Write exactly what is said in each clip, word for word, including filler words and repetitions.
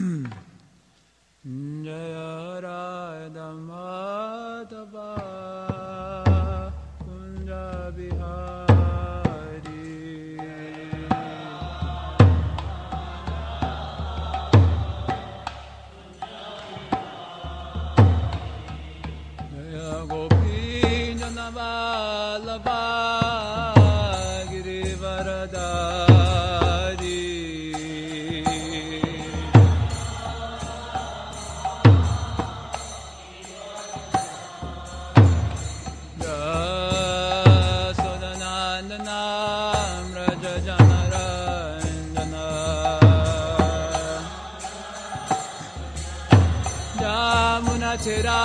Jaya Radha Madhava Kunja Bihari Jaya Gopi Janavallabha Girivaradari Yasodanandanam Raja Janaranjana Yamunachira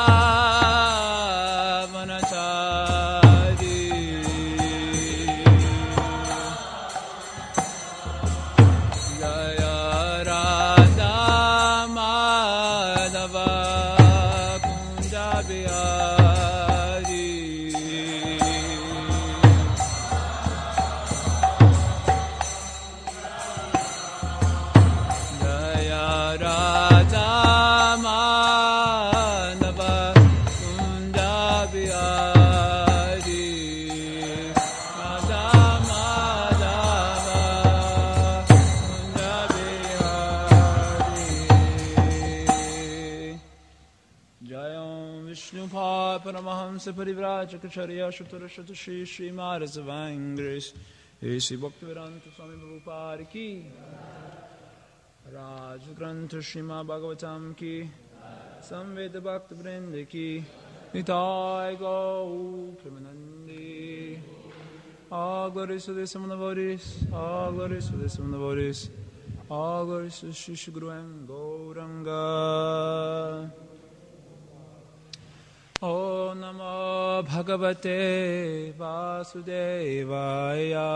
Manachari Jaya Radha Madhava Kunja Bihari Jaya Radha Madhava Kunja Bihari Radha Madhava Kunja Bihari Jayam Vishnupa Paramahamsa Parivrajacharya Shutra Shutra Shri Shri Maharaj Vangris Esi Bhaktivedanta Swami Prabhupada Ki Raj Grantha Shrima Bhagavatam Ki Samveda Bhakta Vrinda Ki Nitai Gau Premanandi All glories to the Summon devotees, all glories to the Summon devotees, all glories to Shri Shri Guru and Gauranga. Om Namo Bhagavate Vasudevaya.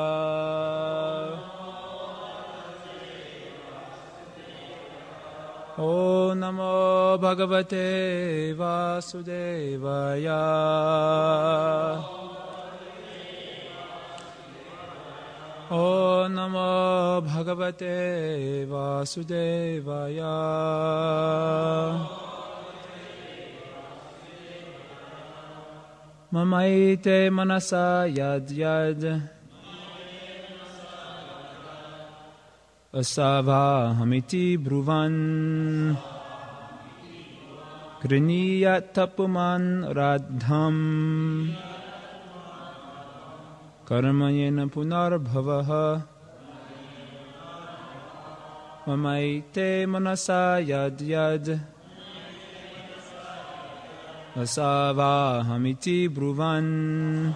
Om Namo Bhagavate Vasudevaya. Om Namo Bhagavate Vasudevaya. Mamaite manasa yad yad asava hamiti bruvan griniyat tapuman radham karmayena punarbhavaha mamaite manasa yad yad asava hamiti bruvan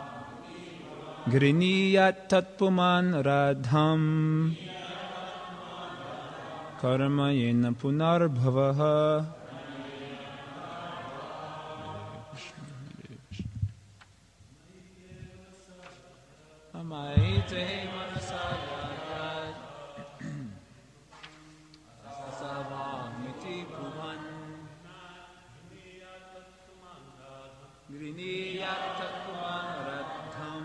griniyat tatpuman radham karmayena punarbhavaha. Amaite manasa yad asava hamiti bruvan Griniyat tatpuman radham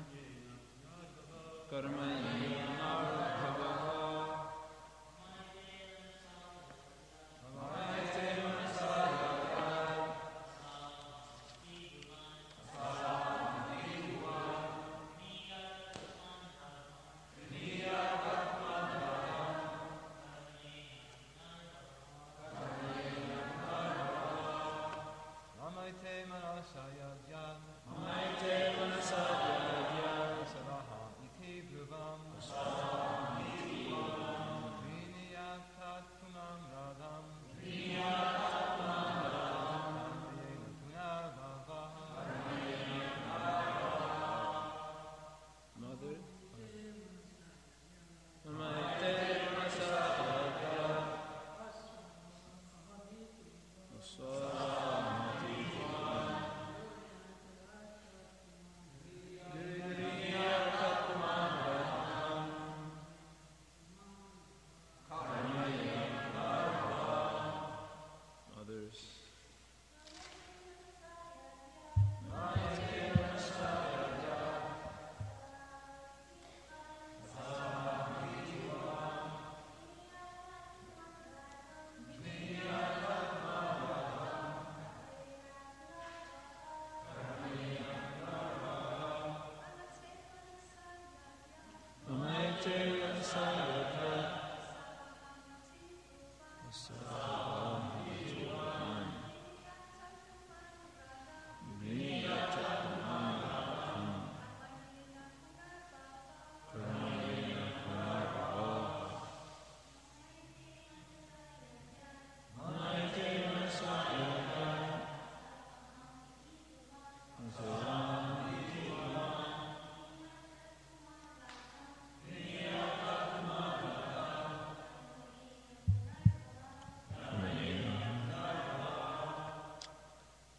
karmayena punarbhavaha. Amaite manasa yad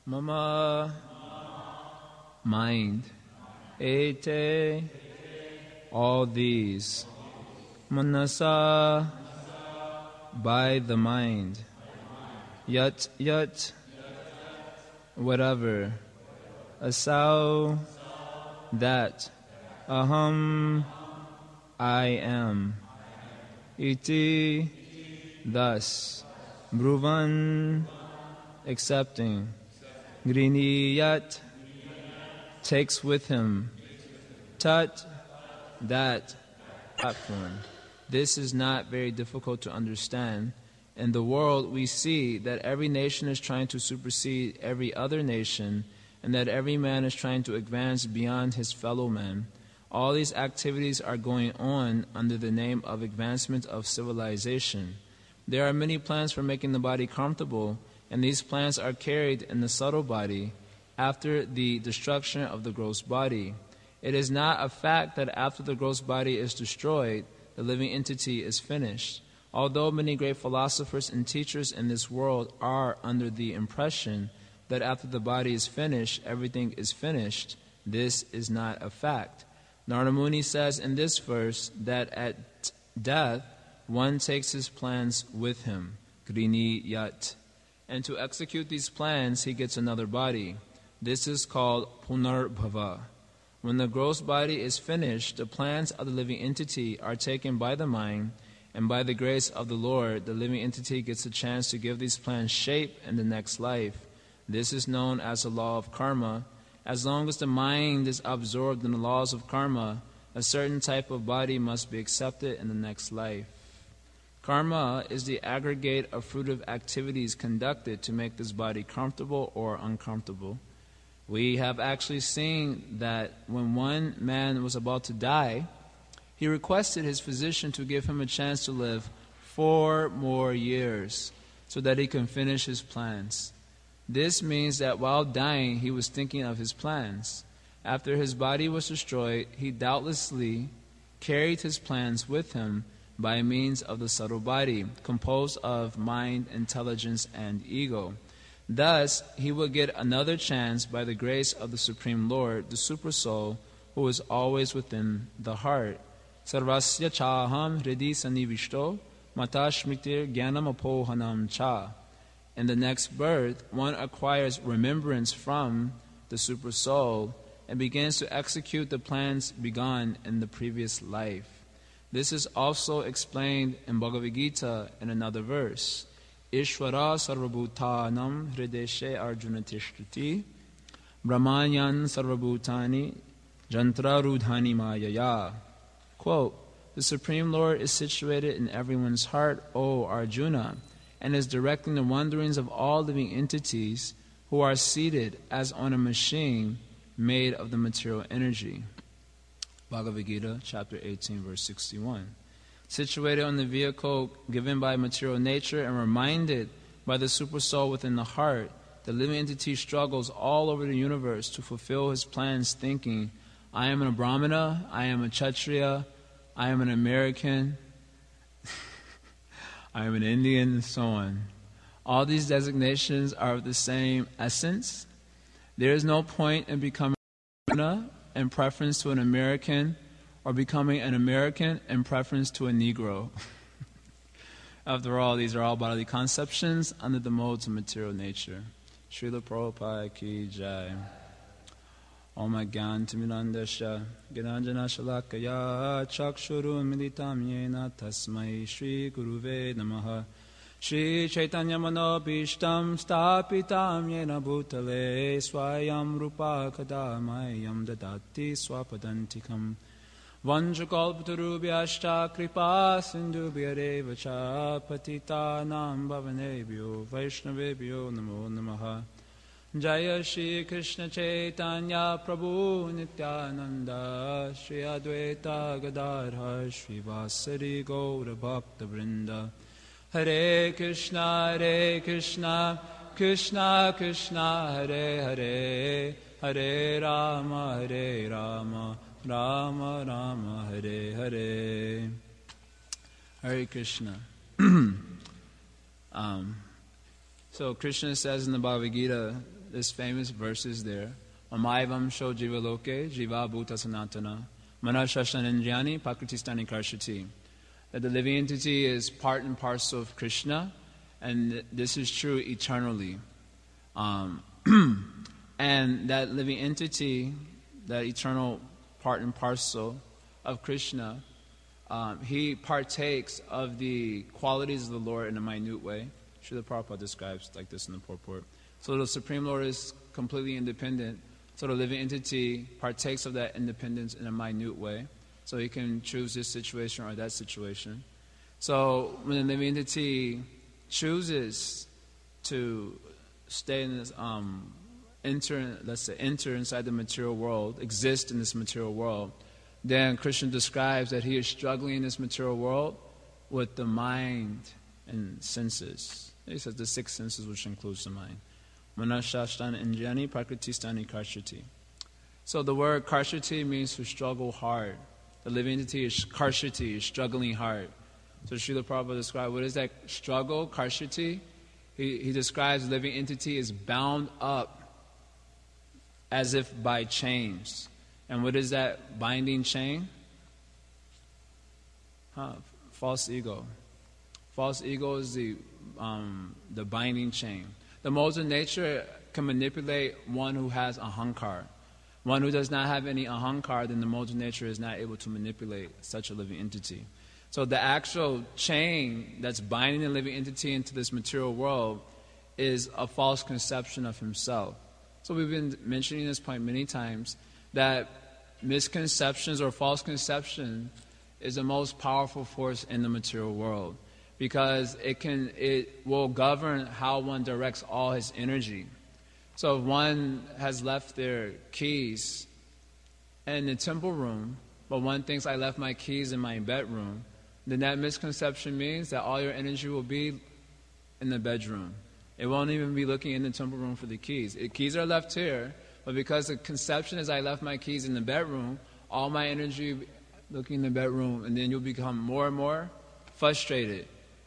mama, mind, ete, all these, manasa, by the mind, yat yat, whatever, asau, that, aham, I am, iti, thus, bruvan, accepting, griniyat, takes with him, tat, that, platform. This is not very difficult to understand. In the world, we see that every nation is trying to supersede every other nation, and that every man is trying to advance beyond his fellow man. All these activities are going on under the name of advancement of civilization. There are many plans for making the body comfortable, and these plans are carried in the subtle body after the destruction of the gross body. It is not a fact that after the gross body is destroyed, the living entity is finished. Although many great philosophers and teachers in this world are under the impression that after the body is finished, everything is finished, this is not a fact. Narada Muni says in this verse that at death, one takes his plans with him, Grini Yat. And to execute these plans, he gets another body. This is called Punarbhava. When the gross body is finished, the plans of the living entity are taken by the mind, and by the grace of the Lord, the living entity gets a chance to give these plans shape in the next life. This is known as the law of karma. As long as the mind is absorbed in the laws of karma, a certain type of body must be accepted in the next life. Karma is the aggregate of fruitive activities conducted to make this body comfortable or uncomfortable. We have actually seen that when one man was about to die, he requested his physician to give him a chance to live four more years so that he can finish his plans. This means that while dying, he was thinking of his plans. After his body was destroyed, he doubtlessly carried his plans with him by means of the subtle body, composed of mind, intelligence, and ego. Thus, he will get another chance by the grace of the Supreme Lord, the Super Soul, who is always within the heart. Sarvasya chaham hridi sanivishto matashmitir jnanam apohanam cha. In the next birth, one acquires remembrance from the Super Soul and begins to execute the plans begun in the previous life. This is also explained in Bhagavad Gita in another verse. Ishvara sarvabhutanam hrideshe arjuna tishtati brahmanyan sarvabhutani jantra rudhani mayaya. Quote, the Supreme Lord is situated in everyone's heart, O Arjuna, and is directing the wanderings of all living entities who are seated as on a machine made of the material energy. Bhagavad Gita, chapter eighteen, verse sixty-one. Situated on the vehicle given by material nature and reminded by the Super Soul within the heart, the living entity struggles all over the universe to fulfill his plans, thinking, I am a Brahmana, I am a Kshatriya, I am an American, I am an Indian, and so on. All these designations are of the same essence. There is no point in becoming a Brahmana in preference to an American, or becoming an American in preference to a Negro. After all, these are all bodily conceptions under the modes of material nature. Srila Prabhupada ki jai. Om Gyan Timirandasya Gyananjana Shalakaya Chakshuru Militam Yena Tasmai Shri Guruve Namaha Shri Chaitanya Manobhishtam Stapitam Yena Bhutale Swayam Rupa Kadamayam Dadati Swapadantikam Vanjakalpatarubhyashta Kripa Sindhubhyareva Cha Patitanam Bhavanebhyo Vaishnavebhyo Namo Namaha Jaya Shri Krishna Chaitanya Prabhu Nityananda Shri Advaita Gadadhar Shri Vasari Gaura Bhakta Vrinda Hare Krishna Hare Krishna Krishna Krishna Hare Hare Hare Rama Hare Rama Rama Rama Hare Hare. Hare Krishna. um, so Krishna says in the Bhagavad Gita this famous verse is there. Mamaivam sho jiva loke, jiva bhuta sanatana, manashashananjani pakritistani karshati. That the living entity is part and parcel of Krishna, and this is true eternally. Um, and that living entity, that eternal part and parcel of Krishna, um, he partakes of the qualities of the Lord in a minute way. Srila Prabhupada describes like this in the purport. So the Supreme Lord is completely independent. So the living entity partakes of that independence in a minute way. So he can choose this situation or that situation. So when the living entity chooses to stay in this, um, enter, let's say, enter inside the material world, exist in this material world, then Krishna describes that he is struggling in this material world with the mind and senses. He says the six senses, which includes the mind. Manashashtana injani prakritistani karshati. So the word karshati means to struggle hard. The living entity is karshati, is struggling hard. So Srila Prabhupada described what is that struggle, karshati? He, he describes the living entity is bound up as if by chains. And what is that binding chain? Huh, false ego. False ego is the um, the binding chain. The modes of nature can manipulate one who has ahankar. One who does not have any ahankar, then the modes of nature is not able to manipulate such a living entity. So the actual chain that's binding the living entity into this material world is a false conception of himself. So we've been mentioning this point many times, that misconceptions or false conception is the most powerful force in the material world, because it can it will govern how one directs all his energy. So if one has left their keys in the temple room, but one thinks I left my keys in my bedroom, then that misconception means that all your energy will be in the bedroom. It won't even be looking in the temple room for the keys. The keys are left here, but because the conception is I left my keys in the bedroom, all my energy looking in the bedroom, and then you'll become more and more frustrated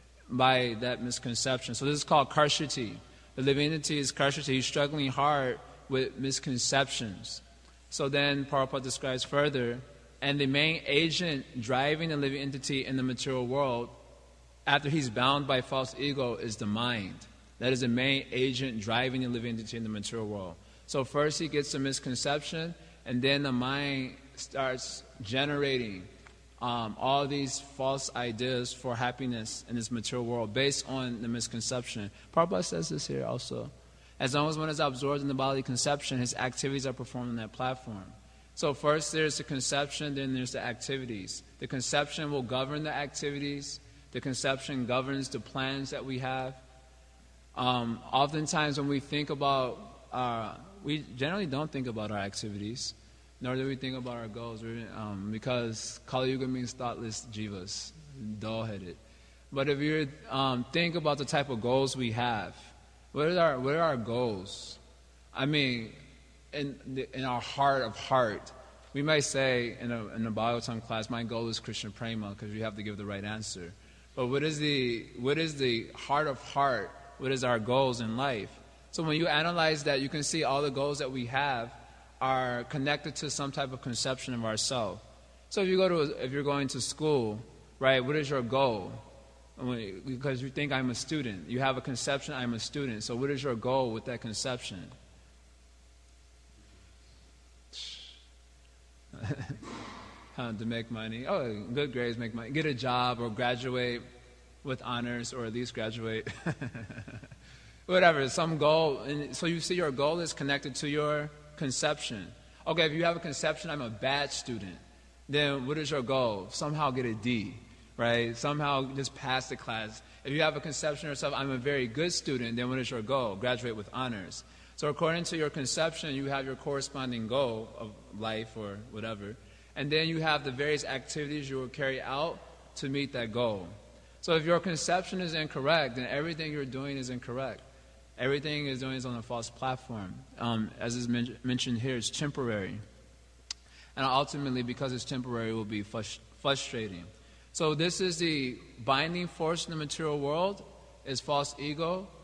by that misconception. So this is called karshati. The living entity is karshati. He's struggling hard with misconceptions. So then Prabhupada describes further, and the main agent driving the living entity in the material world, after he's bound by false ego, is the mind. That is the main agent driving the living entity in the material world. So first he gets a misconception, and then the mind starts generating um, all these false ideas for happiness in this material world based on the misconception. Prabhupada says this here also. As long as one is absorbed in the bodily conception, his activities are performed on that platform. So first there's the conception, then there's the activities. The conception will govern the activities. The conception governs the plans that we have. Um, oftentimes when we think about our, we generally don't think about our activities, nor do we think about our goals, um, because Kali Yuga means thoughtless jivas, dull-headed. But if you um, think about the type of goals we have, what are our, what are our goals? I mean, in, the, in our heart of heart, we might say in a, in a Bhagavatam class, my goal is Krishna Prema, because you have to give the right answer. But what is the what is the heart of heart? What is our goals in life? So when you analyze that, you can see all the goals that we have are connected to some type of conception of ourselves. So if you go to if you're going to school, right? What is your goal? Because you think I'm a student, you have a conception I'm a student. So what is your goal with that conception? uh, to make money. Oh, good grades make money. Get a job or graduate with honors, or at least graduate. Whatever, some goal. And so you see your goal is connected to your conception. Okay, if you have a conception, I'm a bad student, then what is your goal? Somehow get a D, right? Somehow just pass the class. If you have a conception of yourself, I'm a very good student, then what is your goal? Graduate with honors. So according to your conception, you have your corresponding goal of life or whatever. And then you have the various activities you will carry out to meet that goal. So if your conception is incorrect, then everything you're doing is incorrect. Everything is doing is on a false platform. Um, as is men- mentioned here, it's temporary. And ultimately, because it's temporary, it will be frust- frustrating. So this is the binding force in the material world, is false ego.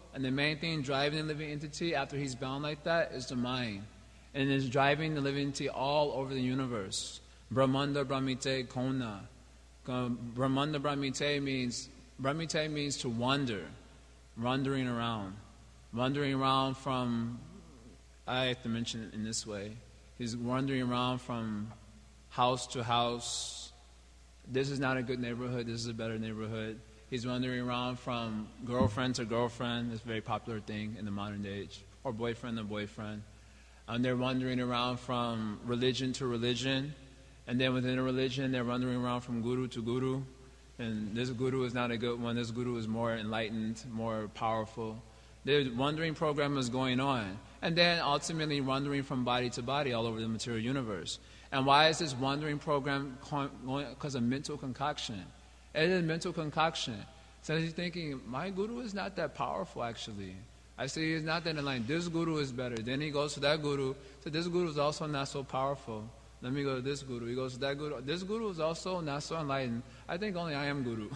And the main thing driving the living entity after he's bound like that is the mind. And it's driving the living entity all over the universe. Brahmanda Brahmite Kona. Brahmanda Brahmite means, Brahmite means to wander, wandering around. Wandering around from, I have to mention it in this way, he's wandering around from house to house. This is not a good neighborhood, this is a better neighborhood. He's wandering around from girlfriend to girlfriend, it's a very popular thing in the modern age, or boyfriend to boyfriend. And they're wandering around from religion to religion, and then within a religion, they're wandering around from guru to guru. And this guru is not a good one, this guru is more enlightened, more powerful. The wandering program is going on. And then ultimately wandering from body to body all over the material universe. And why is this wandering program going? Because of mental concoction. It is mental concoction. So he's thinking, my guru is not that powerful actually. I see he's not that enlightened. This guru is better. Then he goes to that guru. So this guru is also not so powerful. Let me go to this guru. He goes to that guru. This guru is also not so enlightened. I think only I am guru.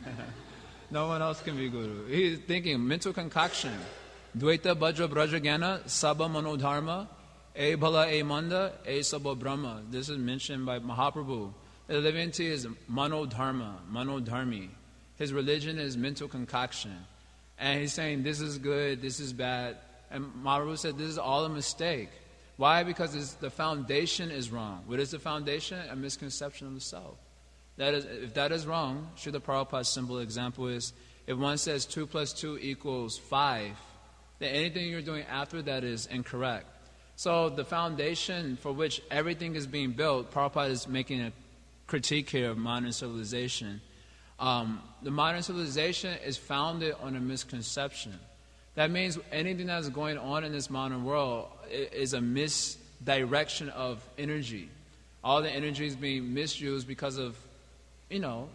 No one else can be guru. He's thinking mental concoction. Dvaita Bhajra Braja Gyana Sabha Manodharma E Bhala E Manda E Sabha Brahma. This is mentioned by Mahaprabhu. The living entity is Manodharma, Manodharmi. His religion is mental concoction. And he's saying this is good, this is bad. And Mahaprabhu said this is all a mistake. Why? Because it's, the foundation is wrong. What is the foundation? A misconception of the self. That is, if that is wrong, Srila Prabhupada's simple example is, if one says two plus two equals five, then anything you're doing after that is incorrect. So the foundation for which everything is being built, Prabhupada is making a critique here of modern civilization. Um, the modern civilization is founded on a misconception. That means anything that is going on in this modern world is a misdirection of energy. All the energy is being misused because of, you know,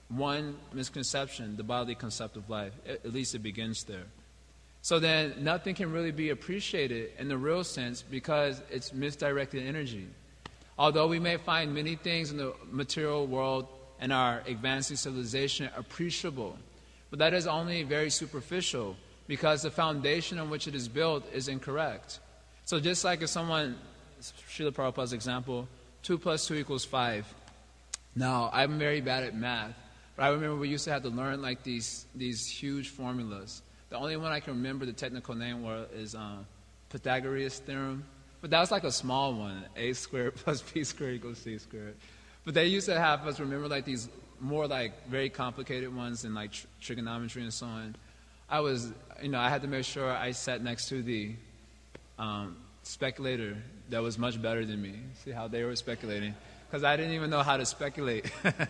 one misconception, the bodily concept of life. At least it begins there. So then nothing can really be appreciated in the real sense because it's misdirected energy. Although we may find many things in the material world and our advancing civilization appreciable, but that is only very superficial because the foundation on which it is built is incorrect. So just like if someone, Srila Prabhupada's example, two plus two equals five. Now, I'm very bad at math, but I remember we used to have to learn like these these huge formulas. The only one I can remember the technical name for is uh, Pythagoras theorem. But that was like a small one, a squared plus b squared equals c squared. But they used to have us remember like these more like very complicated ones in like tr- trigonometry and so on. I was, you know, I had to make sure I sat next to the um, speculator that was much better than me. See how they were speculating? Because I didn't even know how to speculate.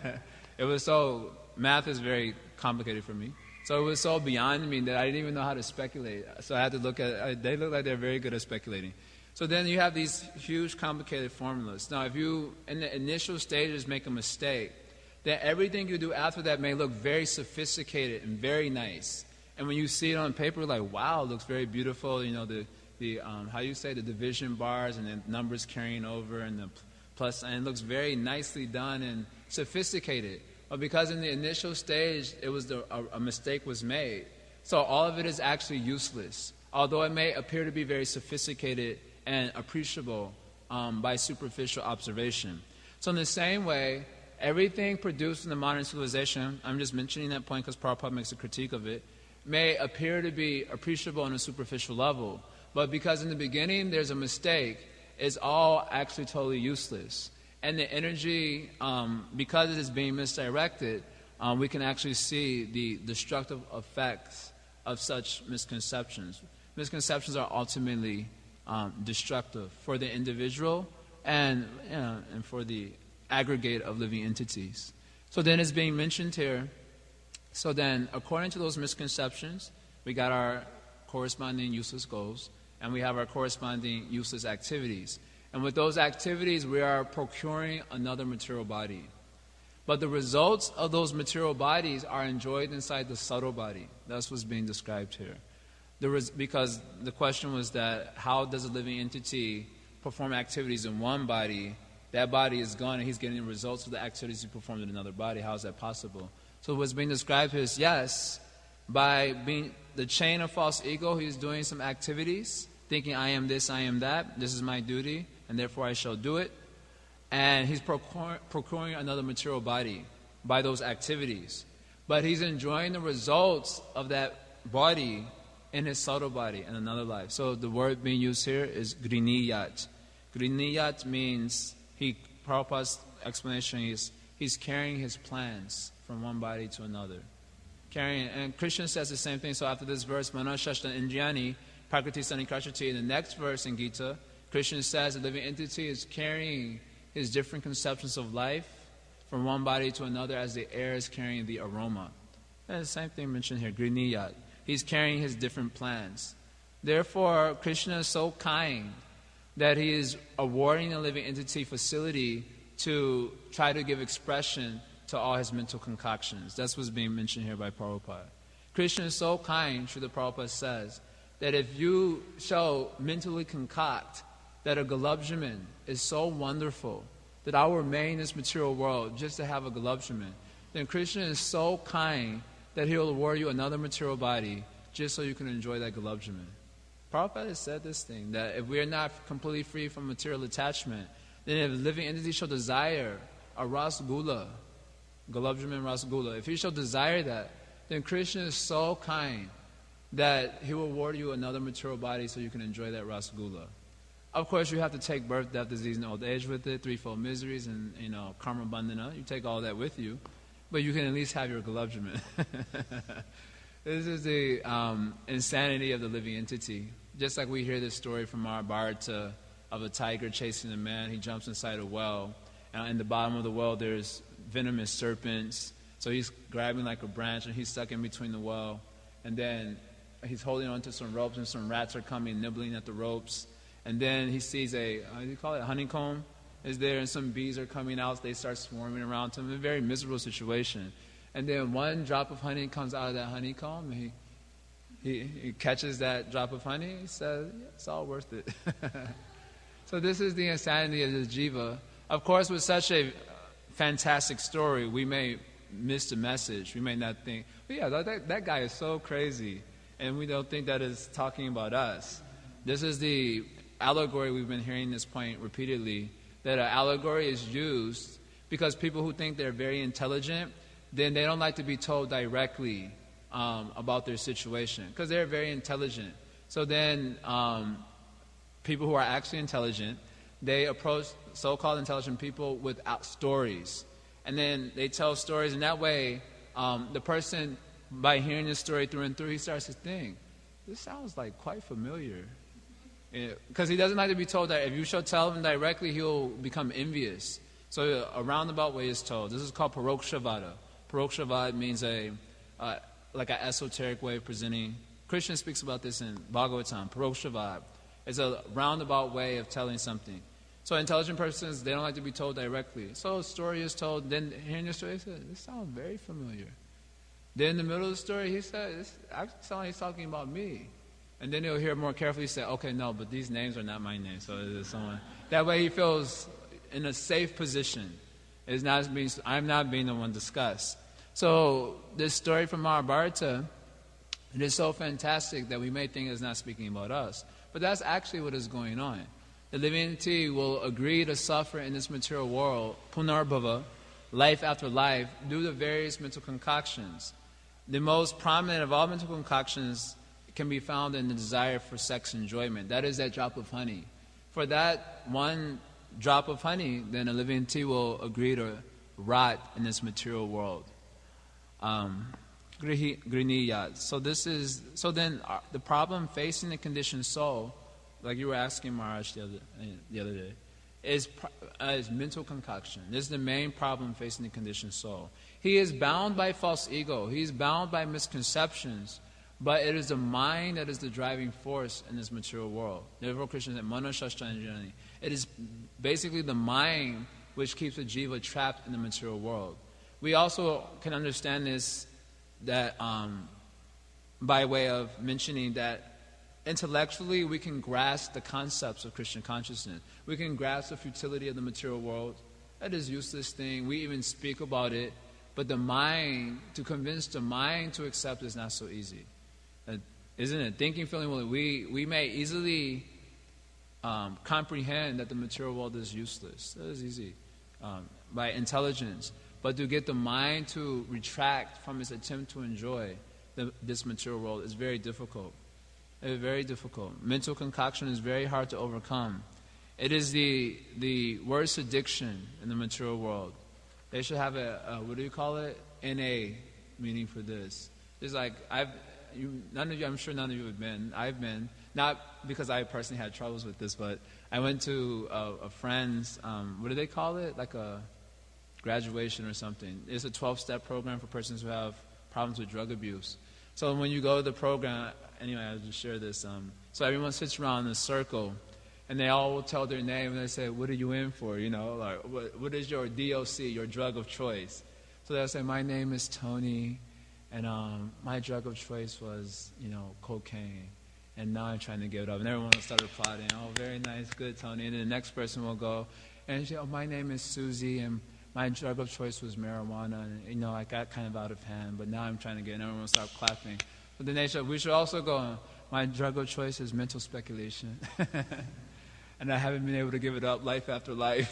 It was so, math is very complicated for me. So it was so beyond me that I didn't even know how to speculate. So I had to look at, I, they look like they're very good at speculating. So then you have these huge complicated formulas. Now if you, in the initial stages, make a mistake, then everything you do after that may look very sophisticated and very nice. And when you see it on paper, like, wow, it looks very beautiful. You know, the, the um, how you say, the division bars and the numbers carrying over and the plus, and it looks very nicely done and sophisticated. But because in the initial stage, it was the, a, a mistake was made. So all of it is actually useless. Although it may appear to be very sophisticated and appreciable um, by superficial observation. So in the same way, everything produced in the modern civilization, I'm just mentioning that point because Prabhupada makes a critique of it, may appear to be appreciable on a superficial level. But because in the beginning there's a mistake, it's all actually totally useless. And the energy, um, because it is being misdirected, um, we can actually see the destructive effects of such misconceptions. Misconceptions are ultimately um, destructive for the individual and, you know, and for the aggregate of living entities. So then it's being mentioned here. So then, according to those misconceptions, we got our corresponding useless goals, and we have our corresponding useless activities. And with those activities, we are procuring another material body. But the results of those material bodies are enjoyed inside the subtle body. That's what's being described here. There was, because the question was that how does a living entity perform activities in one body? That body is gone, and he's getting the results of the activities he performed in another body. How is that possible? So what's being described here is, yes, by being the chain of false ego, he's doing some activities, thinking I am this, I am that, this is my duty, and therefore I shall do it. And he's procure, procuring another material body by those activities. But he's enjoying the results of that body in his subtle body in another life. So the word being used here is griniyat. Griniyat means, he, Prabhupada's explanation is, he's carrying his plans from one body to another. Carrying, and Krishna says the same thing. So after this verse, Manashashtan Indriyani, Prakriti Sanikashati, in the next verse in Gita, Krishna says the living entity is carrying his different conceptions of life from one body to another as the air is carrying the aroma. And the same thing mentioned here, Griniyat. He's carrying his different plans. Therefore, Krishna is so kind that he is awarding the living entity facility to try to give expression to all his mental concoctions. That's what's being mentioned here by Prabhupada. Krishna is so kind, Srila Prabhupada says, that if you shall mentally concoct that a galubjaman is so wonderful, that I will remain in this material world just to have a galubjaman, then Krishna is so kind that he'll award you another material body just so you can enjoy that galubjaman. Prabhupada has said this thing, that if we are not completely free from material attachment, then if a living entity shall desire a rasgula, galubjaman rasgula, if he shall desire that, then Krishna is so kind that he will award you another material body so you can enjoy that rasgula. Of course, you have to take birth, death, disease, and old age with it, threefold miseries, and, you know, karma bandhana. You take all that with you, but you can at least have your galubjaman. This is the um, insanity of the living entity. Just like we hear this story from Mahabharata of a tiger chasing a man. He jumps inside a well, and in the bottom of the well there's venomous serpents. So he's grabbing like a branch, and he's stuck in between the well. And then he's holding onto some ropes, and some rats are coming, nibbling at the ropes. And then he sees a, how do you call it, honeycomb is there, and some bees are coming out. They start swarming around him. A very miserable situation. And then one drop of honey comes out of that honeycomb, and he, he, he catches that drop of honey. He says, yeah, it's all worth it. So this is the insanity of the jiva. Of course, with such a fantastic story, we may miss the message. We may not think, oh, yeah, that, that guy is so crazy. And we don't think that is talking about us. This is the allegory. We've been hearing this point repeatedly, that an allegory is used because people who think they're very intelligent, then they don't like to be told directly um, about their situation because they're very intelligent. So then um, people who are actually intelligent, they approach so-called intelligent people with out stories. And then they tell stories, and that way um, the person, by hearing this story through and through, he starts to think, this sounds like quite familiar. Because he doesn't like to be told that if you shall tell him directly, he'll become envious. So a roundabout way is told. This is called parokshavada. Parokshavada means a uh, like an esoteric way of presenting. Krishna speaks about this in Bhagavatam. Parokshavada is a roundabout way of telling something. So intelligent persons, they don't like to be told directly. So a story is told, then hearing the story, he says, this sounds very familiar. Then in the middle of the story, he said, this actually sounds like he's talking about me. And then he'll hear more carefully, say, okay, no, but these names are not my names. So it is someone. That way he feels in a safe position. It's not being, I'm not being the one discussed. So this story from Mahabharata, it is so fantastic that we may think it's not speaking about us. But that's actually what is going on. The living entity will agree to suffer in this material world, punarbhava, life after life, due to various mental concoctions. The most prominent of all mental concoctions can be found in the desire for sex enjoyment. That is that drop of honey. For that one drop of honey, then a living entity will agree to rot in this material world. Um, Griniyat. So this is. So then, uh, the problem facing the conditioned soul, like you were asking Maharaj the other the other day, is uh, is mental concoction. This is the main problem facing the conditioned soul. He is bound by false ego. He is bound by misconceptions. But it is the mind that is the driving force in this material world. Therefore, Krishna said, Mano Shastra Anjani. It is basically the mind which keeps the jiva trapped in the material world. We also can understand this that um, by way of mentioning that intellectually we can grasp the concepts of Krishna consciousness. We can grasp the futility of the material world. That is a useless thing. We even speak about it But the mind, to convince the mind to accept is not so easy. Uh, isn't it? Thinking, feeling, willing. We, we may easily um, comprehend that the material world is useless. That is easy um, by intelligence. But to get the mind to retract from its attempt to enjoy the, this material world is very difficult. It is very difficult. Mental concoction is very hard to overcome. It is the the worst addiction in the material world. They should have a, a what do you call it? N A meaning for this. It's like I've you, none of you. I'm sure none of you have been. I've been, not because I personally had troubles with this, but I went to a, a friend's. Um, what do they call it? Like a graduation or something. It's a twelve-step program for persons who have problems with drug abuse. So when you go to the program, anyway, I'll just share this. Um, so everyone sits around in a circle, and they all will tell their name, and they say, "What are you in for?" You know, like, what, what is your D O C, your drug of choice? So they'll say, "My name is Tony, and um, my drug of choice was, you know, cocaine, and now I'm trying to give it up." And everyone will start applauding. "Oh, very nice, good, Tony." And then the next person will go, and say, "Oh, my name is Susie, and my drug of choice was marijuana, and, you know, I got kind of out of hand, but now I'm trying to get it." And everyone will start clapping. But then they should, we should also go, "My drug of choice is mental speculation." And I haven't been able to give it up life after life.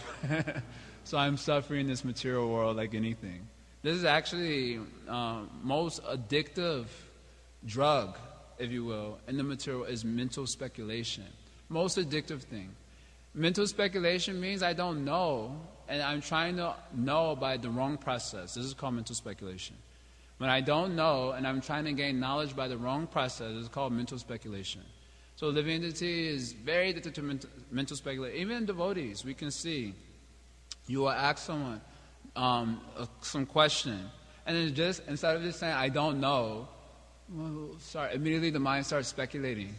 So I'm suffering in this material world like anything. This is actually um, most addictive drug, if you will, in the material is mental speculation. Most addictive thing. Mental speculation means I don't know, and I'm trying to know by the wrong process. This is called mental speculation. When I don't know, and I'm trying to gain knowledge by the wrong process, this is called mental speculation. So living entity is very addicted to mental, mental speculation. Even in devotees, we can see you will ask someone um, uh, some question, and then just instead of just saying "I don't know," well, sorry, immediately the mind starts speculating.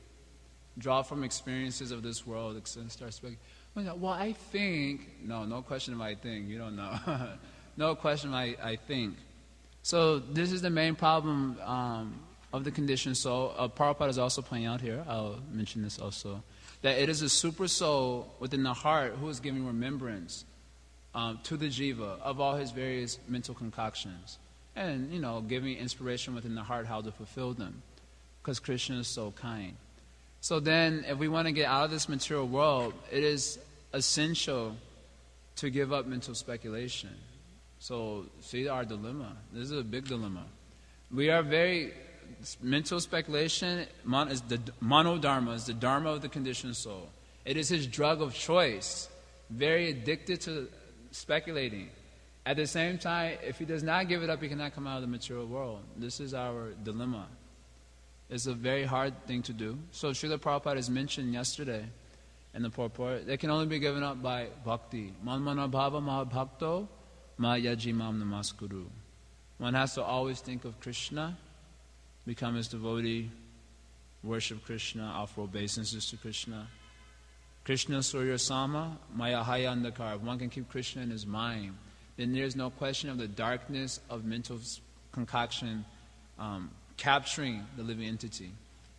Draw from experiences of this world and start speculating. Well, I think no, no question of I think. You don't know. No question of I, I think. So this is the main problem. Um, of the conditioned soul. Uh, Prabhupada is also pointing out here, I'll mention this also, that it is a super soul within the heart who is giving remembrance um, to the jiva of all his various mental concoctions. And, you know, giving inspiration within the heart how to fulfill them. Because Krishna is so kind. So then, if we want to get out of this material world, it is essential to give up mental speculation. So, see our dilemma. This is a big dilemma. We are very... Mental speculation mon, is the monodharma, is the dharma of the conditioned soul. It is his drug of choice. Very addicted to speculating. At the same time, if he does not give it up, he cannot come out of the material world. This is our dilemma. It's a very hard thing to do. So Srila Prabhupada is mentioned yesterday in the purport. They can only be given up by bhakti. Manmana bhava mahabhakto ma yajimam namaskuru. One has to always think of Krishna, become his devotee, worship Krishna, offer obeisances to Krishna. Krishna Surya Sama, Maya Haya Andakar. If one can keep Krishna in his mind, then there's no question of the darkness of mental concoction um, capturing the living entity.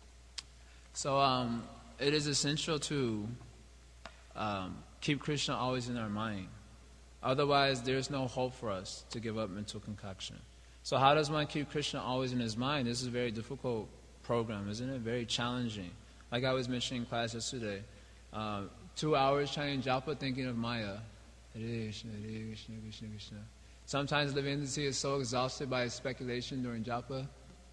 So um, it is essential to um, keep Krishna always in our mind. Otherwise, there's no hope for us to give up mental concoction. So how does one keep Krishna always in his mind? This is a very difficult program, isn't it? Very challenging. Like I was mentioning in class yesterday, uh, two hours chanting japa thinking of Maya. Hare Krishna, Hare Krishna, Krishna Krishna. Sometimes the living entity is so exhausted by speculation during japa.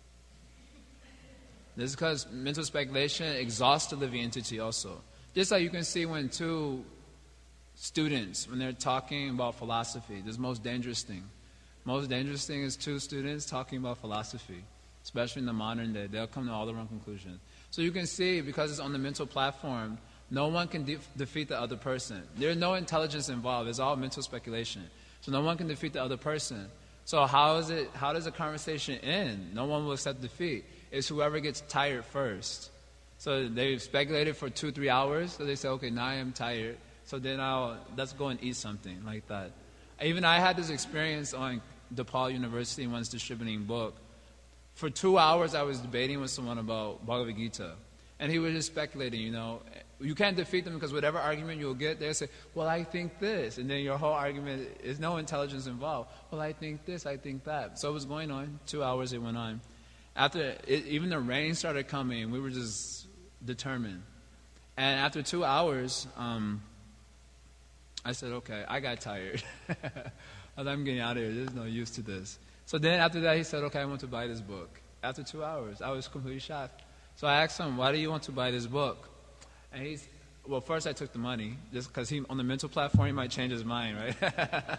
This is because mental speculation exhausts the living entity also. Just like you can see when two students, when they're talking about philosophy, this is the most dangerous thing. Most dangerous thing is two students talking about philosophy, especially in the modern day. They'll come to all the wrong conclusions. So you can see, because it's on the mental platform, no one can de- defeat the other person. There's no intelligence involved. It's all mental speculation. So no one can defeat the other person. So how is it? How does the conversation end? No one will accept defeat. It's whoever gets tired first. So they've speculated for two, three hours. So they say, okay, now I am tired. So then I'll, let's go and eat something like that. Even I had this experience on DePaul University once distributing book. For two hours I was debating with someone about Bhagavad Gita. And he was just speculating, you know. you can't defeat them because whatever argument you'll get, they'll say, well, I think this. And then your whole argument is no intelligence involved. Well, I think this, I think that. So it was going on. Two hours it went on. After it, even the rain started coming, we were just determined. And after two hours, um, I said, okay, I got tired. I thought, I'm getting out of here. There's no use to this. So then after that, he said, okay, I want to buy this book. After two hours, I was completely shocked. So I asked him, why do you want to buy this book? And he's, well, first I took the money, just because he on the mental platform, he might change his mind, right?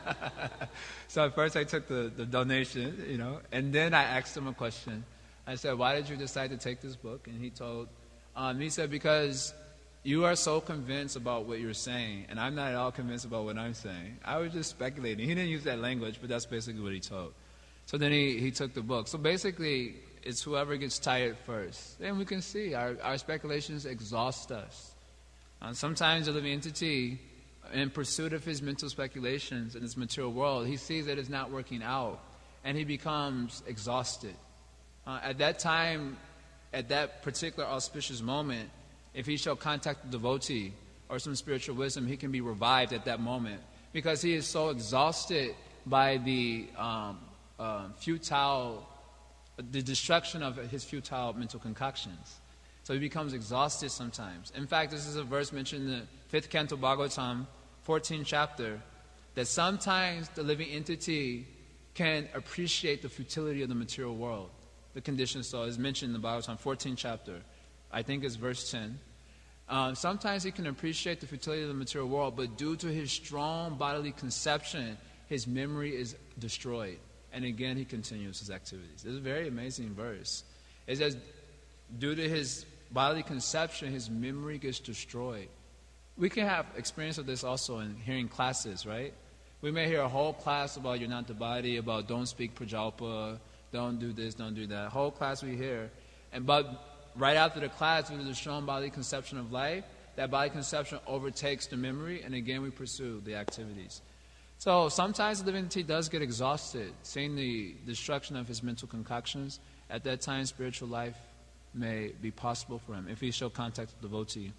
So at first I took the, the donation, you know, and then I asked him a question. I said, why did you decide to take this book? And he told, um, he said, because you are so convinced about what you're saying, and I'm not at all convinced about what I'm saying. I was just speculating. He didn't use that language, but that's basically what he told. So then he, he took the book. So basically, it's whoever gets tired first. And we can see our, our speculations exhaust us. Uh, sometimes the living entity, in pursuit of his mental speculations in this material world, he sees that it's not working out, and he becomes exhausted. Uh, at that time, at that particular auspicious moment, if he shall contact the devotee or some spiritual wisdom, he can be revived at that moment, because he is so exhausted by the um, uh, futile, the destruction of his futile mental concoctions. So he becomes exhausted sometimes. In fact, this is a verse mentioned in the fifth canto Bhagavatam, fourteenth chapter, that sometimes the living entity can appreciate the futility of the material world. The condition so is mentioned in the Bhagavatam, fourteenth chapter. I think it's verse ten. Um, sometimes he can appreciate the futility of the material world, but due to his strong bodily conception, his memory is destroyed. And again, he continues his activities. It's a very amazing verse. It says, due to his bodily conception, his memory gets destroyed. We can have experience of this also in hearing classes, right? We may hear a whole class about you're not the body, about don't speak prajalpa, don't do this, don't do that. Whole class we hear. And but right after the class, due to the strong bodily conception of life, that bodily conception overtakes the memory, and again we pursue the activities. So sometimes the living entity does get exhausted, seeing the destruction of his mental concoctions. At that time, spiritual life may be possible for him if he shall contact the devotee.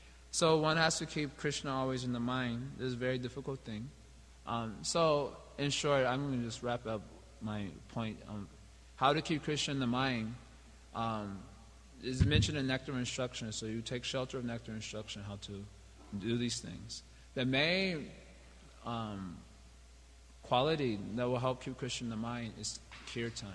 So one has to keep Krishna always in the mind. This is a very difficult thing. Um, so in short, I'm going to just wrap up my point. Um, how to keep Krishna in the mind um, is mentioned in Nectar Instruction. So you take shelter of Nectar Instruction, how to do these things. The main um, quality that will help keep Krishna in the mind is kirtan.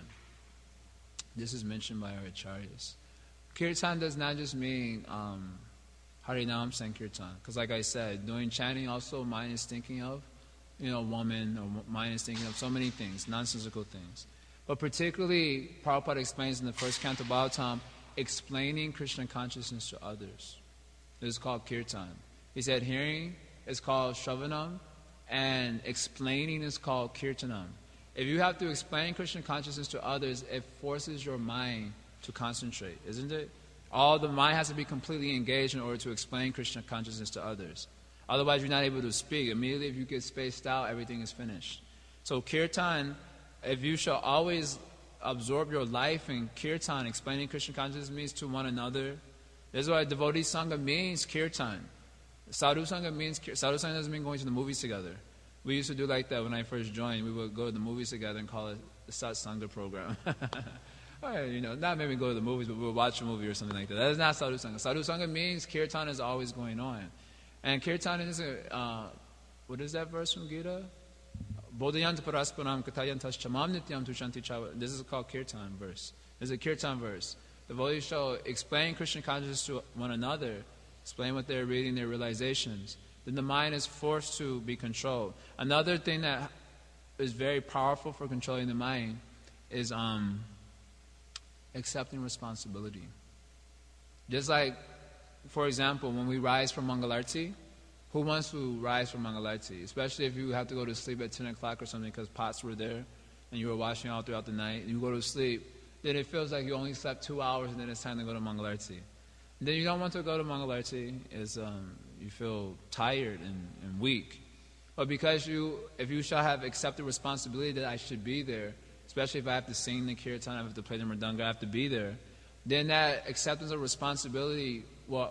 This is mentioned by our acharyas. Kirtan does not just mean um, Harinam Sankirtan, because like I said, doing chanting also mind is thinking of, you know, woman, or mind is thinking of so many things, nonsensical things. But particularly, Prabhupada explains in the first canto Bhagavatam, explaining Krishna consciousness to others. This is called kirtan. He said hearing is called shravanam, and explaining is called kirtanam. If you have to explain Krishna consciousness to others, it forces your mind to concentrate, isn't it? All the mind has to be completely engaged in order to explain Krishna consciousness to others. Otherwise, you're not able to speak. Immediately, if you get spaced out, everything is finished. So kirtan, if you shall always absorb your life in kirtan, explaining Krishna consciousness means to one another. That's why devotee sangha means kirtan. Sadhu sangha means, sadhu sangha doesn't mean going to the movies together. We used to do like that when I first joined. We would go to the movies together and call it the satsanga program. Or, you know, not maybe go to the movies, but we would watch a movie or something like that. That is not sadhu sangha. Sadhu sangha means kirtan is always going on. And kirtan is, a, uh, what is that verse from Gita? Bodhayanta parasparam katayantas chamam nityam tushanti chava. This is called kirtan verse. This is a kirtan verse. The devotees shall explain Krishna consciousness to one another, explain what they're reading, their realizations. Then the mind is forced to be controlled. Another thing that is very powerful for controlling the mind is um, accepting responsibility. Just like, for example, when we rise from Mangalarti, who wants to rise from Mangalarti? Especially if you have to go to sleep at ten o'clock or something because pots were there and you were washing all throughout the night, and you go to sleep, then it feels like you only slept two hours and then it's time to go to Mangalarti. Then you don't want to go to Mangalarti, is um, you feel tired and, and weak. But because you, if you shall have accepted responsibility that I should be there, especially if I have to sing the kirtan, I have to play the mridanga, I have to be there, then that acceptance of responsibility will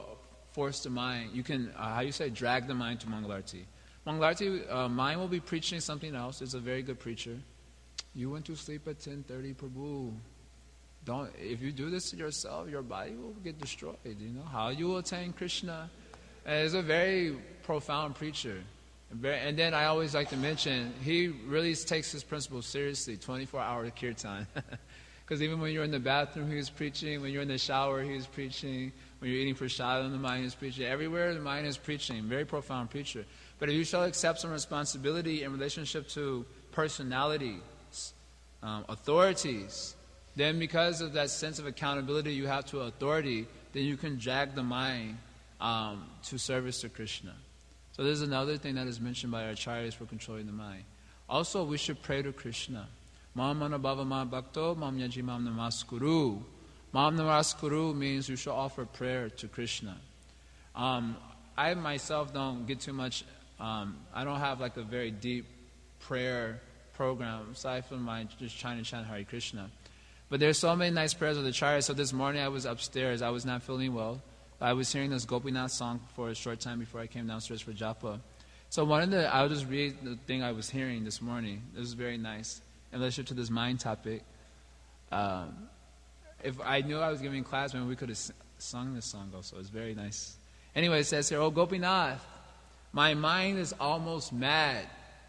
force the mind. You can, uh, how you say, drag the mind to Mangalarti. Mangalarti, uh, mind will be preaching something else. It's a very good preacher. You went to sleep at ten thirty, Prabhu. Don't, if you do this to yourself, your body will get destroyed. You know how you will attain Krishna. And it's a very profound preacher. And then I always like to mention, he really takes his principles seriously, twenty-four hour kirtan. Because even when you're in the bathroom, he was preaching. When you're in the shower, he was preaching. When you're eating prasad, the mind is preaching. Everywhere, the mind is preaching. Very profound preacher. But if you shall accept some responsibility in relationship to personalities, um, authorities, then because of that sense of accountability you have to authority, then you can drag the mind um, to service to Krishna. So this is another thing that is mentioned by our acharyas for controlling the mind. Also, we should pray to Krishna. Mam manabhava ma bhakto, mam yaji mam namaskuru. Mam namaskuru means you should offer prayer to Krishna. Um, I myself don't get too much, um, I don't have like a very deep prayer program, aside from my just trying to chant Hare Krishna. But there's so many nice prayers of the Acharya. So this morning I was upstairs, I was not feeling well. I was hearing this Gopinath song for a short time before I came downstairs for japa. So one of the, I'll just read the thing I was hearing this morning. This is very nice in relation to this mind topic. Um, if I knew I was giving class, maybe we could have sung this song also. It's very nice. Anyway, it says here, "Oh Gopinath, my mind is almost mad."